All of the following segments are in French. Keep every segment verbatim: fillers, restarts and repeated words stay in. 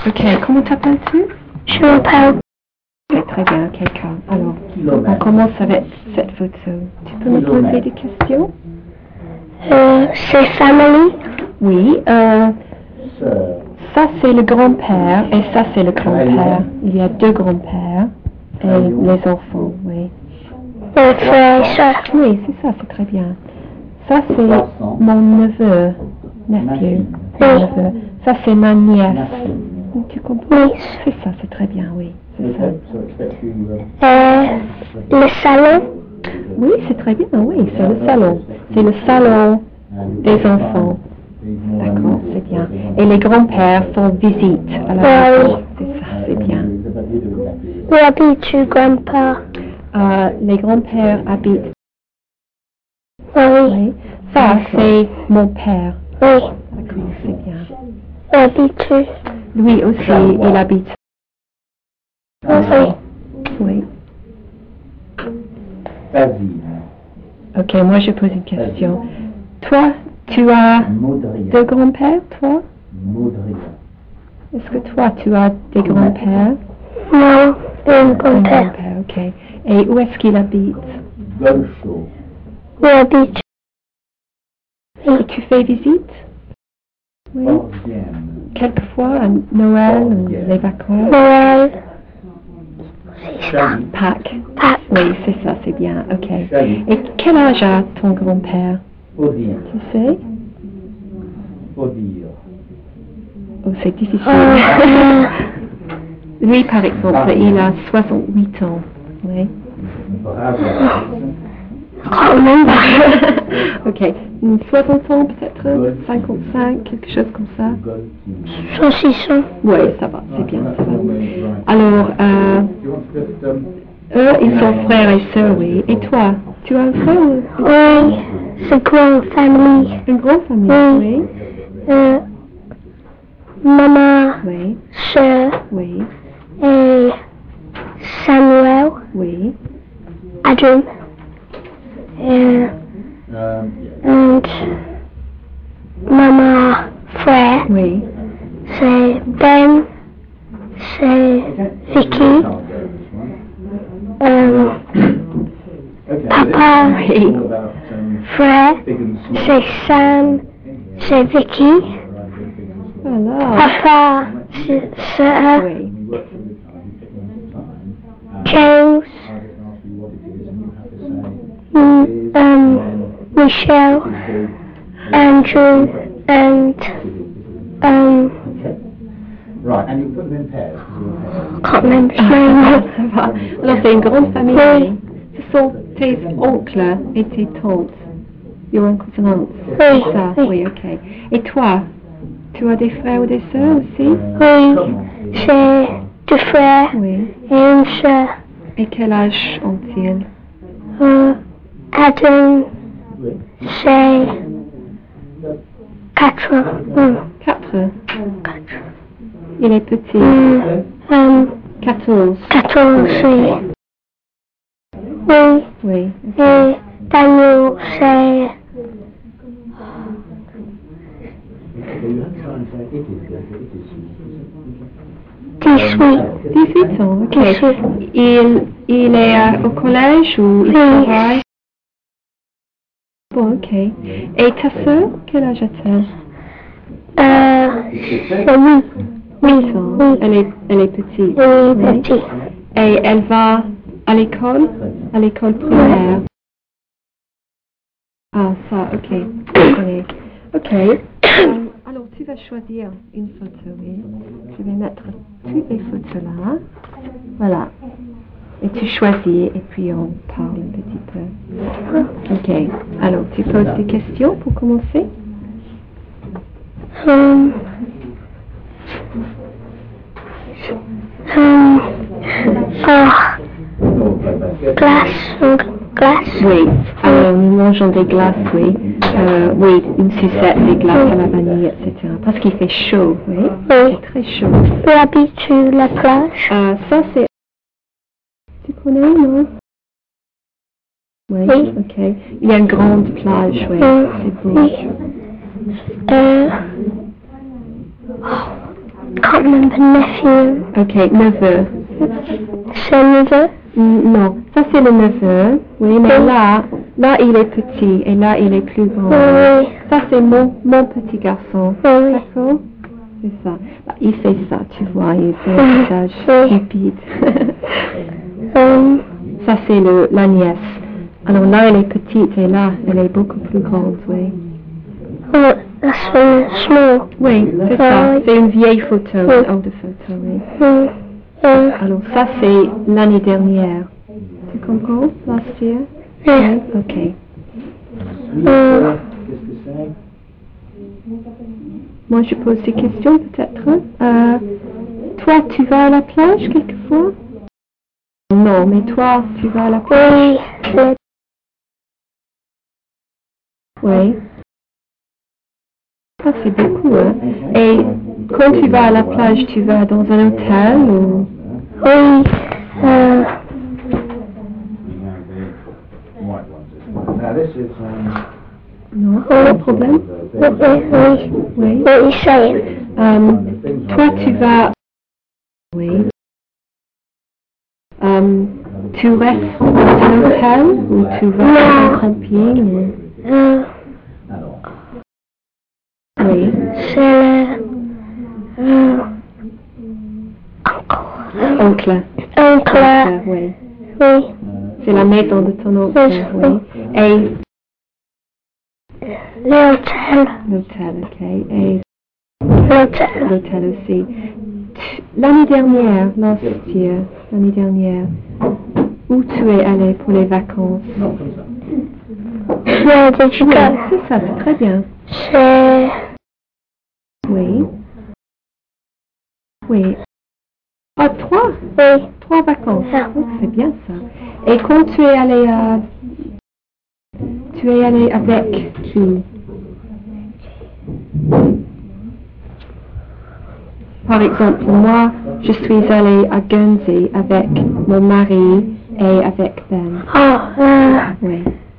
Ok, comment t'appelles-tu? Je m'appelle. Ok, très bien, quelqu'un. Alors, on commence avec cette photo. Tu peux me poser des questions? Euh, c'est family. Oui, euh, ça c'est le grand-père et ça c'est le grand-père. Il y a deux grands-pères et les enfants, oui. Mon frère et soeur. Oui, c'est ça, c'est très bien. Ça c'est mon neveu, nephew, mon neveu. Ça c'est ma nièce. Tu comprends? Oui. C'est ça, c'est très bien, oui, c'est ça. Euh, le salon. Oui, c'est très bien, oui, c'est le salon. C'est le salon des enfants. D'accord, c'est bien. Et les grands-pères font visite à la maison. C'est ça, c'est bien. Où habites-tu, grand-père? Euh, les grands-pères habitent. Oui. Oui. Ça, c'est mon père. Oui. D'accord, c'est bien. Où habites-tu? Lui aussi, il habite. Oui. Oui. Ok, moi je pose une question. Toi, tu as deux grands-pères, toi? Est-ce que toi, tu as des grands-pères? Non, un Un grand-père. grand-père, ok. Et où est-ce qu'il habite? Où habites-tu? Et tu fais visite? Oui. Quelquefois, à Noël, ou les vacances? Noël. Pâques. Pâques. Oui, c'est ça, c'est bien, ok. Et quel âge a ton grand-père? Tu sais? Oh, c'est difficile. Euh, Lui, par exemple, il a soixante-huit ans. Oui. Quand même. Ok. soixante ans peut-être? cinquante-cinq, quelque chose comme ça? Saucisson. Oui, ça va, c'est bien, ça va. Alors, euh, eux, ils sont frères et sœurs, oui. Et toi, tu as un frère ou... Oui. C'est quoi une famille? Une grande famille, Oui. oui. Euh, maman, Oui, soeur oui, et Samuel, oui. Adam, et, and maman, frère, Oui. c'est Ben, c'est Vicky, euh, papa, Oui. frère, c'est Sam, c'est Vicky, Alors, papa, c'est sœur, oui. James, mm, um, Michelle, Andrew, and um, Right, and you put them in pairs. can't remember his Ça name. va. Alors, c'est une grande famille. Oui. Ce sont tes oncles et tes tantes. Your uncles and aunts. Oui. C'est ça, Oui. oui, ok. Et toi, tu as des frères ou des sœurs aussi? Oui, j'ai deux frères Oui. et une sœur. Et quel âge ont-ils? Euh, Adam, c'est quatre ans. Mm. Quatre. Quatre. Il est petit. Mm. Um, Quatorze. quatorze, oui. Oui. Oui. Et Daniel, c'est dix-huit. dix-huit ans, ok. dix-huit. Il, il est euh, au collège ou il Oui. travaille? Bon, ok. Et ta sœur, quel âge a-t-elle? Euh, c'est oui. Oui. Huit ans. Oui. Elle est, elle est petite. Oui, petit. Et elle va à l'école? À l'école primaire? Ah, ça, ok. Je connais. Ok. Euh, alors, tu vas choisir une photo, oui. Je vais mettre toutes les photos là. Voilà. Et tu choisis et puis on parle un petit peu. Ok. Alors, tu poses des questions pour commencer? Um, um, oh, glace, euh, glace. Oui. Alors, nous mangeons des glaces, oui. Euh, oui, une sucette, des glaces à la vanille, et cetera. Parce qu'il fait chaud, oui. Oui. C'est très chaud. Où habites-tu la plage? Euh, ça, c'est... Tu connais, non? Oui, Oui. ok. Il y a une grande plage, oui. Oui. C'est beau. Oui. Euh, can't remember nephew. Ok, neveu. C'est neveu. Mm, Non, ça c'est le neveu. Oui, mais Oui. là, là il est petit et là il est plus grand. Oui. Ça c'est mon, mon petit garçon. Oui. D'accord? C'est ça. Bah, il fait ça, tu vois, il fait Oui. un visage Oui. stupide. Euh, Ça c'est le la nièce. Alors là elle est petite et là elle est beaucoup plus grande, oui. oh, that's very small. Oui, c'est Ah, ça. oui. C'est une vieille photo, Oui. une autre photo, oui. Mm, euh, Alors ça c'est l'année dernière. Tu comprends? Last year? yeah. Oui, ok. Euh, Qu'est-ce que c'est? Moi je pose des questions peut-être. Euh, toi tu vas à la plage quelquefois? Non, mais toi tu vas à la plage? oui. Le- Oui. Ça c'est beaucoup, hein. Et quand tu vas à la plage, tu vas dans un hôtel ou... Oui. Euh, White ones, isn't it? Now this is, um, Non, pas de problème. oui. Oui. Oui. What are you saying? Euh, toi tu vas... Oui. Euh, tu restes dans un hôtel ou tu vas à un camping ou... Euh, alors, c'est Oui. le... Euh, Oncle. oncle. Oncle, oui. Oui. C'est la maison de ton oncle, Oui. oui. Et L'hôtel. l'hôtel, ok. Et L'hôtel. l'hôtel aussi. Tu- L'année dernière, last year, l'année dernière, où tu es allé pour les vacances? non, comme ça. Where did you Oui, go? c'est ça, c'est très bien. C'est... Oui. Oui. Ah, trois? Oui. Trois vacances. Ah. Oh, c'est bien ça. Et quand tu es allé à... Tu es allé avec qui? Par exemple, moi, je suis allée à Guernsey avec mon mari et avec Ben. Oh, euh, Oui.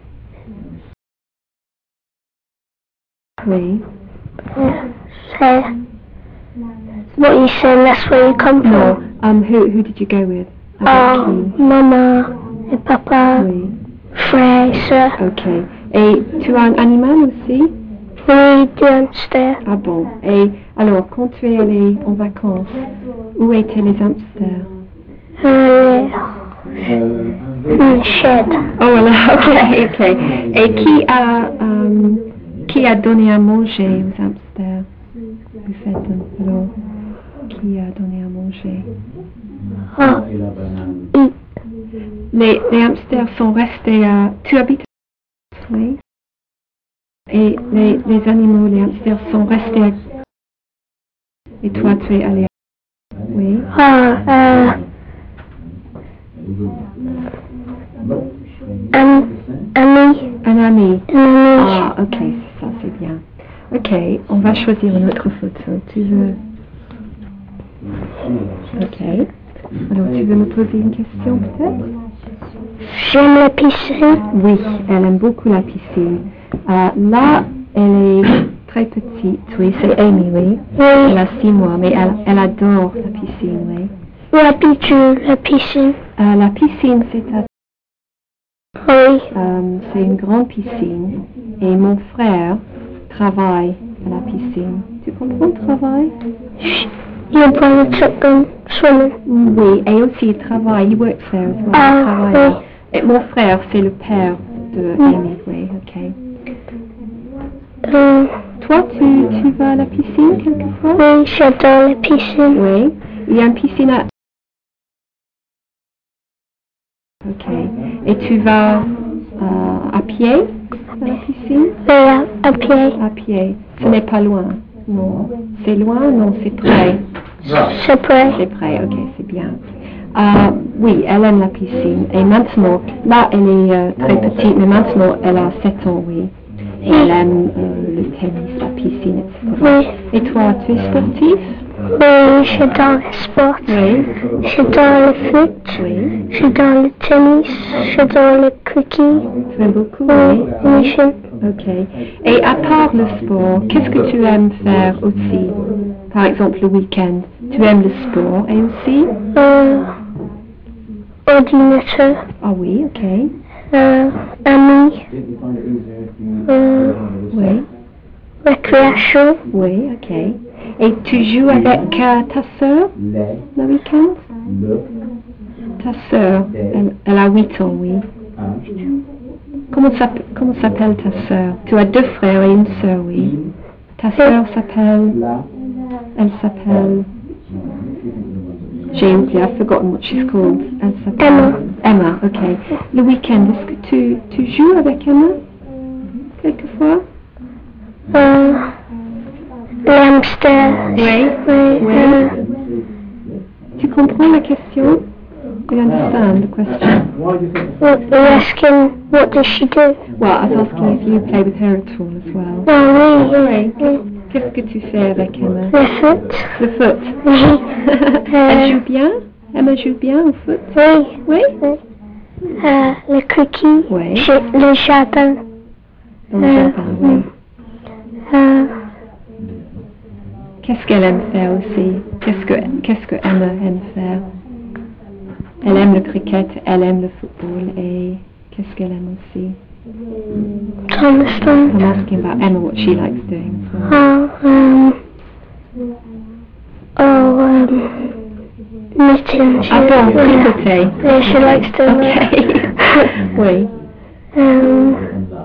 Oui. c'est... What you saying, that's where you come No. from? Um, who, who did you go with? Avec Oh, qui? maman et papa, Oui. frère et soeur. Ok. Et tu as un animal aussi? Oui, du hamster. Ah bon. Et alors, quand tu es allé en vacances, où étaient les hamsters? Euh, Euh, le shed. Oh voilà, ok, ok. Et qui a, um, qui a donné à manger aux hamsters? Vous faites alors, qui a donné à manger? Oh, il a banane. mm, Les, les hamsters sont restés à... Tu habites à... Oui. Et les, les animaux, les hamsters sont restés à... Et toi, tu es allé à... Oui. oh, euh, un, ami, Un ami. un ami. Ah, ok, ça c'est bien. Ok, on va choisir une autre photo. Tu veux... Ok. Alors, tu veux me poser une question peut-être? J'aime la piscine. Oui, elle aime beaucoup la piscine. Euh, là, elle est très petite, oui, c'est Amy, oui. Elle Oui. a six mois, mais elle, elle adore la piscine, oui. Où habites-tu, la piscine? Euh, la piscine, c'est à... Oui. euh, c'est une grande piscine. Et mon frère travaille à la piscine. Tu comprends, travail? Your brother took them swimming. Oui, et aussi il travaille, il works there as well. Ah, il travaille. oui. Et mon frère, c'est le père de Mm. Amy, oui, ok. Euh, Toi, tu, tu vas à la piscine quelquefois? oui, j'adore la piscine. Oui. Il y a une piscine à... Ok. Et tu vas euh, à pied à la piscine? Oui, à, à pied. À pied. Ce n'est pas loin. Non. C'est loin? Non, c'est près. C'est près. C'est près, ok, c'est bien. Euh, oui, elle aime la piscine. Et maintenant, là, elle est euh, très petite, mais maintenant, elle a sept ans, oui. Et elle aime euh, le tennis, la piscine, et cetera. Oui. Et toi, tu es sportif? Oui, j'adore le sport. Oui. J'adore le foot. Oui. J'adore le tennis. J'adore le cricket. Tu aimes beaucoup, Oui, oui. oui, j'aime. Ok. Et à part le sport, qu'est-ce que tu aimes faire aussi? Par exemple, le week-end. Tu aimes le sport et aussi? Euh, ordinateur. Ah oui, ok. Euh, ami. Euh, Oui. récréation. Oui, ok. Et tu joues avec euh, ta sœur le week-end? Ta sœur, elle, elle a huit ans, oui. Comment s'appelle, comment s'appelle ta sœur? Tu as deux frères et une sœur, oui. Ta sœur s'appelle... Elle s'appelle... J'ai oublié, I've forgotten what she's called. Elle s'appelle... Emma. Emma, ok. Le week-end, est-ce que tu, tu joues avec Emma? Quelquefois? Euh, le hamster. Oui. Oui. Oui. Euh, Tu comprends la question? Do you understand the question? Why do you think? what, you're asking, what does she do? Well, I was asking if you play with her at all as well. Oh, oui. Oui. Qu'est-ce que tu fais avec Emma? Le foot. Le foot. Oui. Elle joue bien? Emma joue bien au foot? Oui. Oui? Oui. Euh, le cricket. Oui. J'ai- Le jardin. Dans le Euh, jardin, oui. Euh, Qu'est-ce qu'elle aime faire aussi? Qu'est-ce que, qu'est-ce que Emma aime faire? Elle aime le cricket, elle aime le football et qu'est-ce qu'elle aime aussi? Thomaston. I'm asking about Emma, what she likes doing as well. Oh, um, oh, um, knitting. She, Ah bon, yeah. tricoter. Yeah, she likes to Ok. Oui. Um,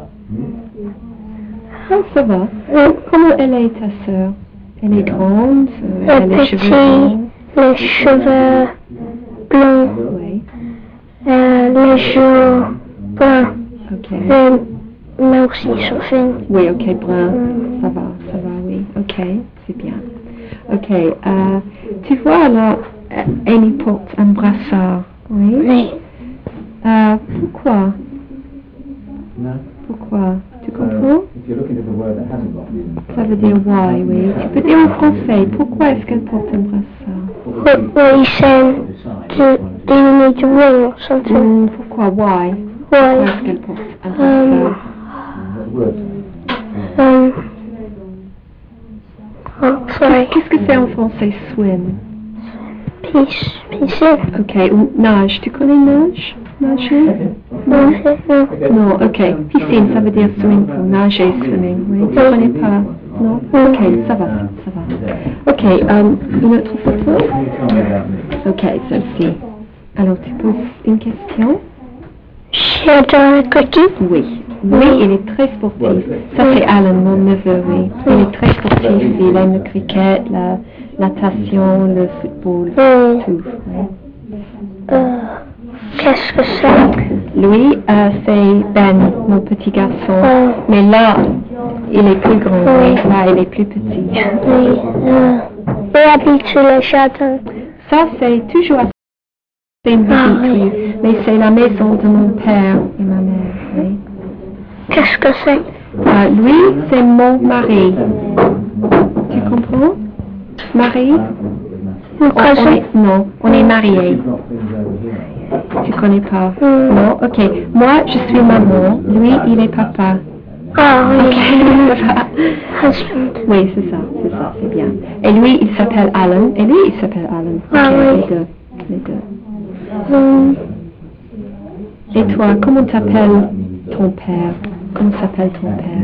Ah, ça va. Comment elle est ta sœur? Elle est grande, euh, le elle a les cheveux petit, blancs. les cheveux blancs, Oui. euh, les joues bruns, Ok. euh, mais aussi Sophie. Oui, ok, brun. Mm. Ça va, ça va, oui. Ok, c'est bien. Ok. Euh, tu vois là, euh, Annie porte un brassard. Oui. Oui. Euh, pourquoi? No. Pourquoi? Tu Uh, comprends? if you're looking at the word that hasn't got the Ça veut dire why, oui. Tu peux dire en français, pourquoi est-ce qu'elle porte un brassard? What were you saying? Do, do you need a ring or something? Hmm, pourquoi? Why? Pourquoi Why? est-ce qu'elle porte un Um, brassard? What word? um, oh, sorry. Qu'est-ce que c'est en français, swim? Peace, peace. Ok, ou nage. Tu connais nage? Nager? No, no. Non, ok. Piscine, ça veut dire swimming pool. Nager, swimming, oui. Tu connais pas? Non? Ok, ça va, ça va. Ok, um, une autre photo? Can you tell me about me? Ok, celle-ci. Alors, tu poses une question? J'adore le cookie. Oui. Oui, il est très sportif. Ça, c'est Alan, mon neveu, oui. Il est très sportif. Il aime le cricket, la natation, le football, Oui. tout. Oui. Euh, Qu'est-ce que c'est? Lui, euh, c'est Ben, mon petit garçon. Oh. Mais là, il est plus grand. Oui. Oui. Là, il est plus petit. Oui. Euh, il habite sur le jardin. Ça, c'est toujours assez c'est une Ah, visite, oui. oui. Mais c'est la maison de mon père et ma mère, oui. Qu'est-ce que c'est? Euh, lui, c'est mon mari. Tu comprends? Mari? Mon On, on cousin? est, non, on est mariés. You've got things over here. Tu connais pas? Hmm. Non, ok. Moi, je suis maman. Lui, il est papa. Ah oui. Husband. Oui, c'est ça, c'est ça, c'est bien. Et lui, il s'appelle Alan. Et lui, il s'appelle Alan. Ah Ok, oui. les deux. Les deux. Hmm. Et toi, comment t'appelles ton père? Comment s'appelle ton père?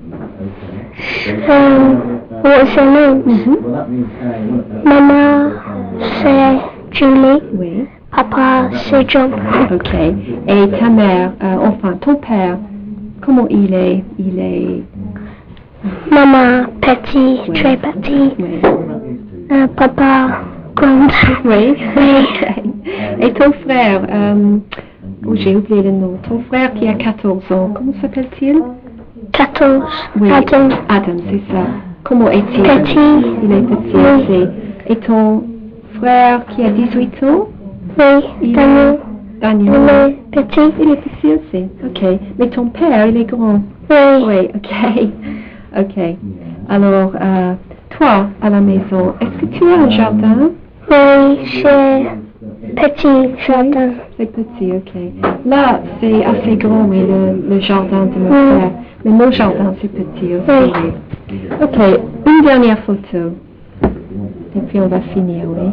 Euh, what's your name? Mhm. Well, that means saying, look, Maman, c'est Julie. Oui. Papa, c'est John. Ok. Et ta mère, euh, enfin, ton père, comment il est? Il est... Maman, petit, Oui. très petit. Oui. Euh, papa, grand. Oui. Ok. Et ton frère, euh, oh, j'ai oublié le nom. Ton frère qui a quatorze ans, comment s'appelle-t-il? quatorze. Oui. Adam. Adam, c'est ça. Comment est-il? Petit. Il est petit Oui. aussi. Et ton frère qui a dix-huit ans? Oui, Il Daniel. Daniel. Il est petit. Il est petit aussi. Ok. Mais ton père, il est grand. Oui. Oui, ok. Ok. Alors, euh, toi, à la maison, est-ce que tu as un jardin? Oui, j'ai petit jardin. C'est petit, ok. Là, c'est assez grand, oui, le, le jardin de mon frère. Mais mon jardin, c'est petit aussi, oui. Ok, une dernière photo. Et puis on va finir, oui.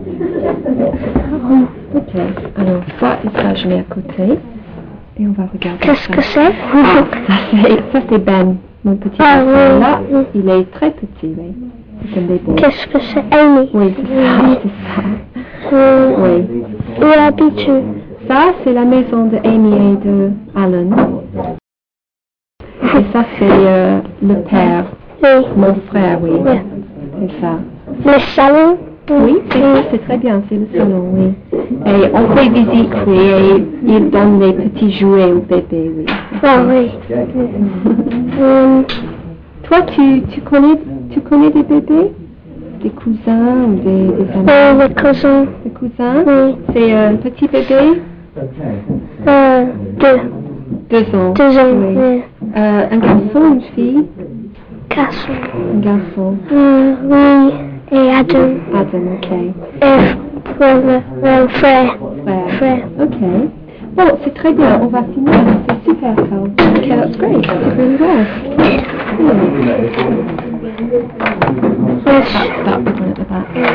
Ok, alors ça et ça, je mets à côté. Et on va regarder Qu'est-ce ça. que c'est? Ah, ça c'est, ça c'est Ben, mon petit Ah, garçon. oui. Là, il est très petit, oui. C'est un bébé. Qu'est-ce que c'est? Amy. Oui, c'est ça, c'est ça. Euh, Oui. Où habites-tu? Ça, c'est la maison de Amy et de Alan. Et ça, c'est euh, le père, Oui. mon frère, oui. Oui. C'est ça. Le salon? Oui, c'est ça, c'est très bien, c'est le salon, oui. Et on fait visite, oui, et ils donnent les petits jouets aux bébés, oui. Ah oui. Euh, Toi, tu, tu, connais, tu connais des bébés? Des cousins ou des, des amis? euh, les cousins? Des cousins? Oui. C'est un petit bébé? Euh, deux. Deux ans. Deux ans, Oui. oui. Euh, un garçon, une fille? Garçon. Un garçon. Euh, oui. Et Adam. Adam, ok. Et frère. Euh, frère. Frère. Frère. Ok. Bon, c'est très bien, on va finir. C'est super, Carl. Ok, that's great. That's really well. Yes. That's that one at the back.